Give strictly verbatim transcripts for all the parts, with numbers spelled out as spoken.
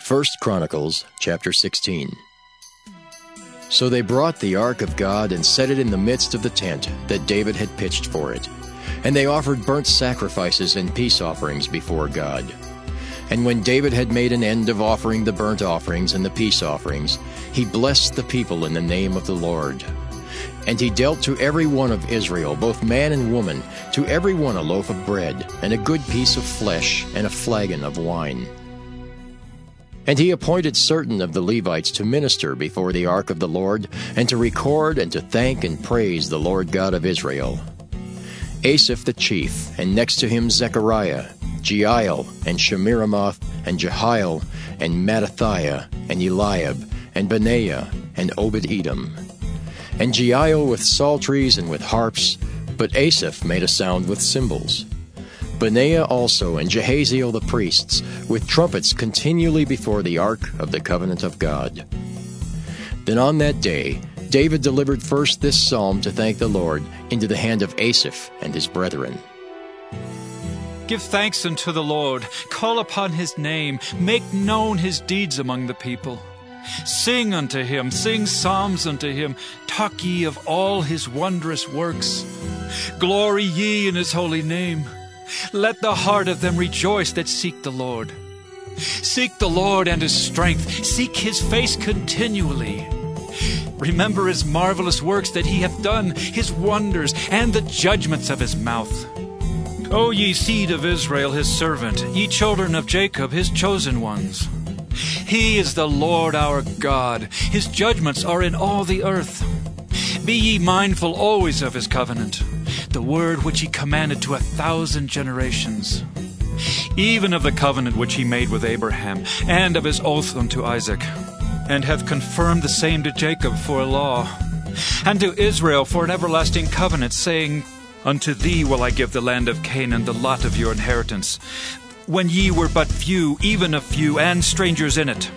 First Chronicles chapter sixteen. So they brought the ark of God and set it in the midst of the tent that David had pitched for it. And they offered burnt sacrifices and peace offerings before God. And when David had made an end of offering the burnt offerings and the peace offerings, he blessed the people in the name of the Lord. And he dealt to every one of Israel, both man and woman, to every one a loaf of bread, and a good piece of flesh, and a flagon of wine. And he appointed certain of the Levites to minister before the ark of the Lord, and to record and to thank and praise the Lord God of Israel. Asaph the chief, and next to him Zechariah, Jeiel, and Shemiramoth, and Jehiel, and Mattithiah, and Eliab, and Benaiah, and Obed-Edom. And Jeiel with psalteries and with harps, but Asaph made a sound with cymbals. Benaiah also and Jehaziel the priests, with trumpets continually before the ark of the covenant of God. Then on that day David delivered first this psalm to thank the Lord into the hand of Asaph and his brethren. Give thanks unto the Lord, call upon his name, make known his deeds among the people. Sing unto him, sing psalms unto him, talk ye of all his wondrous works. Glory ye in his holy name. Let the heart of them rejoice that seek the Lord. Seek the Lord and his strength, seek his face continually. Remember his marvelous works that he hath done, his wonders, and the judgments of his mouth. O ye seed of Israel his servant, ye children of Jacob his chosen ones. He is the Lord our God, his judgments are in all the earth. Be ye mindful always of his covenant, the word which he commanded to a thousand generations, even of the covenant which he made with Abraham, and of his oath unto Isaac, and hath confirmed the same to Jacob for a law, and to Israel for an everlasting covenant, saying, Unto thee will I give the land of Canaan, the lot of your inheritance, when ye were but few, even a few, and strangers in it.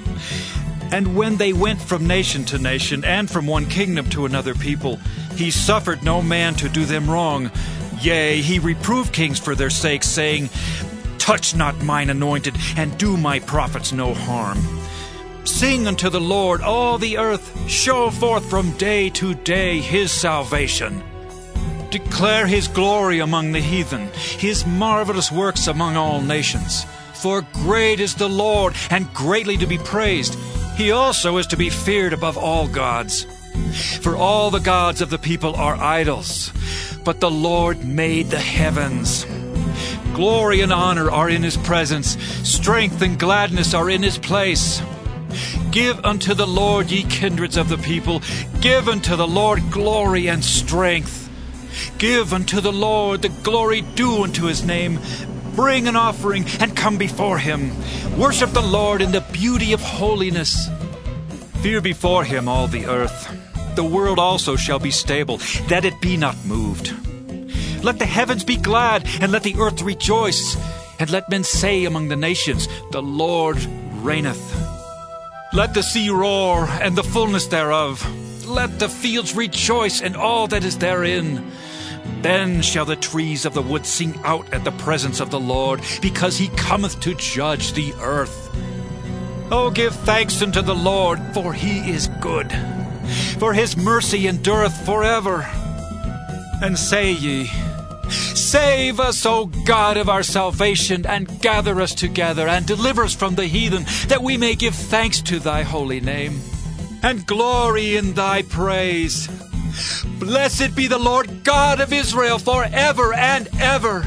And when they went from nation to nation, and from one kingdom to another people, he suffered no man to do them wrong. Yea, he reproved kings for their sakes, saying, Touch not mine anointed, and do my prophets no harm. Sing unto the Lord, all the earth, show forth from day to day his salvation. Declare his glory among the heathen, his marvelous works among all nations. For great is the Lord, and greatly to be praised. He also is to be feared above all gods. For all the gods of the people are idols, but the Lord made the heavens. Glory and honor are in his presence, strength and gladness are in his place. Give unto the Lord, ye kindreds of the people, give unto the Lord glory and strength. Give unto the Lord the glory due unto his name. Bring an offering and come before him. Worship the Lord in the beauty of holiness. Fear before him all the earth. The world also shall be stable, that it be not moved. Let the heavens be glad, and let the earth rejoice. And let men say among the nations, The Lord reigneth. Let the sea roar, and the fullness thereof. Let the fields rejoice, and all that is therein. Then shall the trees of the wood sing out at the presence of the Lord, because he cometh to judge the earth. O give thanks unto the Lord, for he is good, for his mercy endureth forever. And say ye, Save us, O God of our salvation, and gather us together, and deliver us from the heathen, that we may give thanks to thy holy name, and glory in thy praise. Blessed be the Lord God of Israel forever and ever.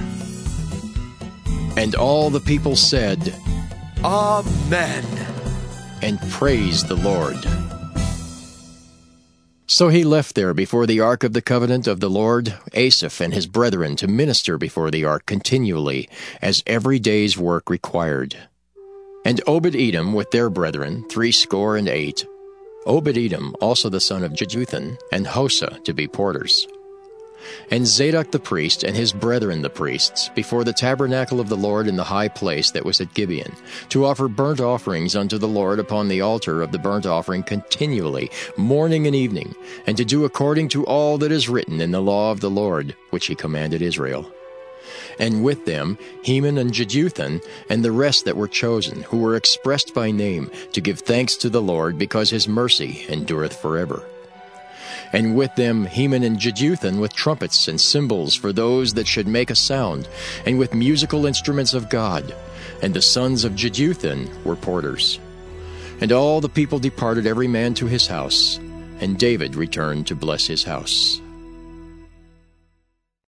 And all the people said, Amen, and praised the Lord. So he left there before the ark of the covenant of the Lord Asaph and his brethren to minister before the ark continually, as every day's work required. And Obed-Edom with their brethren, threescore and eight, Obed-Edom also the son of Jeduthun, and Hosah to be porters. And Zadok the priest and his brethren the priests, before the tabernacle of the Lord in the high place that was at Gibeon, to offer burnt offerings unto the Lord upon the altar of the burnt offering continually, morning and evening, and to do according to all that is written in the law of the Lord, which he commanded Israel. And with them Heman and Jeduthun, and the rest that were chosen, who were expressed by name, to give thanks to the Lord, because his mercy endureth forever. And with them Heman and Jeduthun with trumpets and cymbals for those that should make a sound, and with musical instruments of God. And the sons of Jeduthun were porters. And all the people departed every man to his house, and David returned to bless his house.